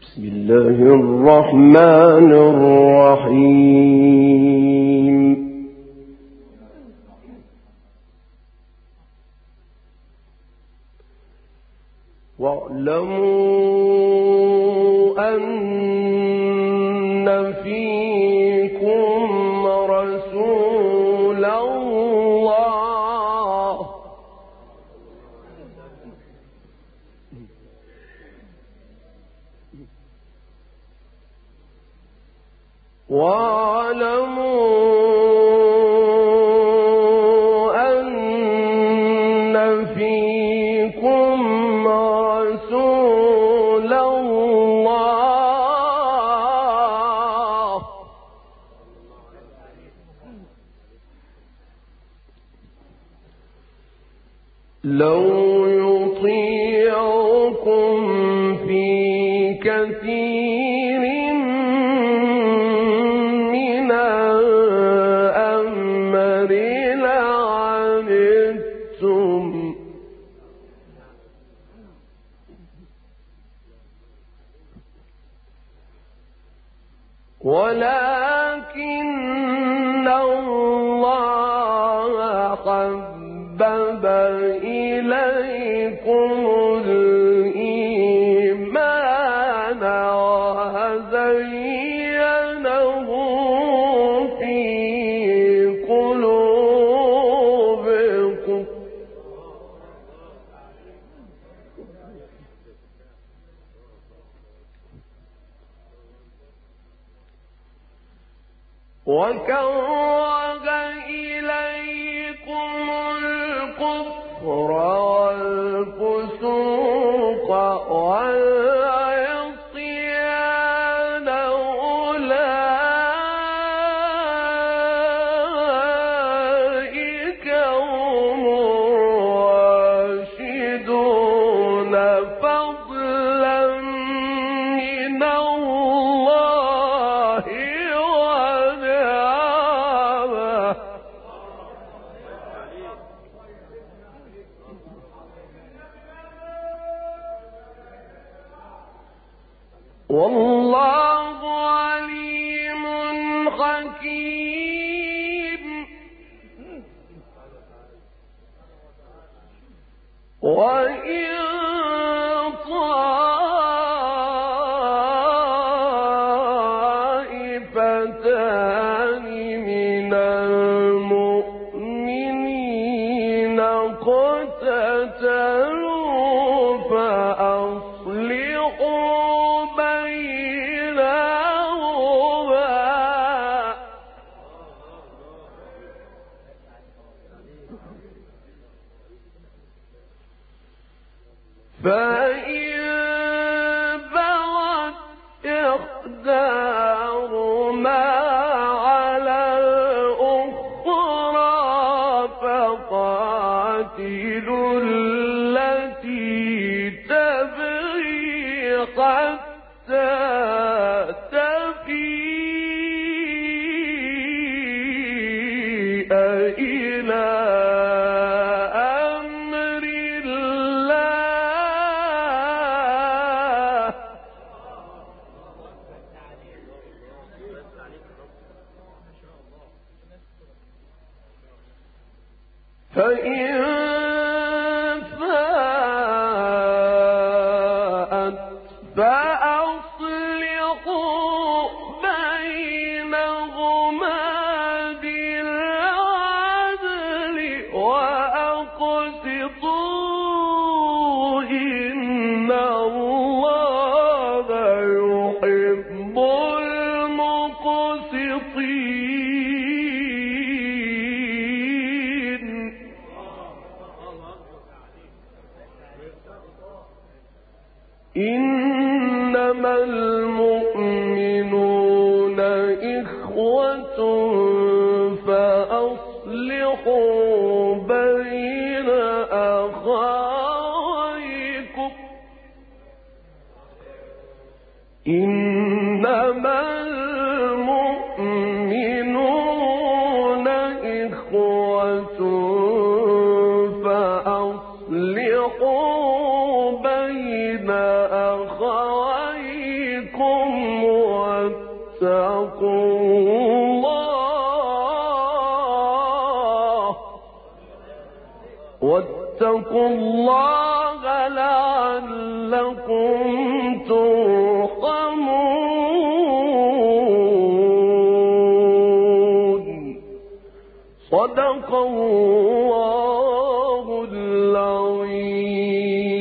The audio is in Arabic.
بسم الله الرحمن الرحيم. واعلموا أن فيكم رسول الله لو يطيعكم في كثير من الأمر لعنتم ولكن الله حبب إليكم الإيمان وزينه في قلوبكم وكره إليكم الكفر والفسوق والعصيان أولئك هم الراشدون فضلا من الله ونعمه والله عليم حكيم. وإن طائفتان من المؤمنين اقتتلوا فأصلحوا بينهما فإن بغت إحداهما على الأخرى فقاتلوا التي تبغي حتى تفيء إلى أمر الله فإن فاءت فأصلحوا بينهما بالعدل وأقسطوا إن الله يحب المقسطين. إنما المؤمنون إخوة فأصلحوا بين أخويكم إنما المؤمنون إخوة فأصلحوا بين أخويكم واتقوا الله لعلكم ترحمون. صدق الله العظيم.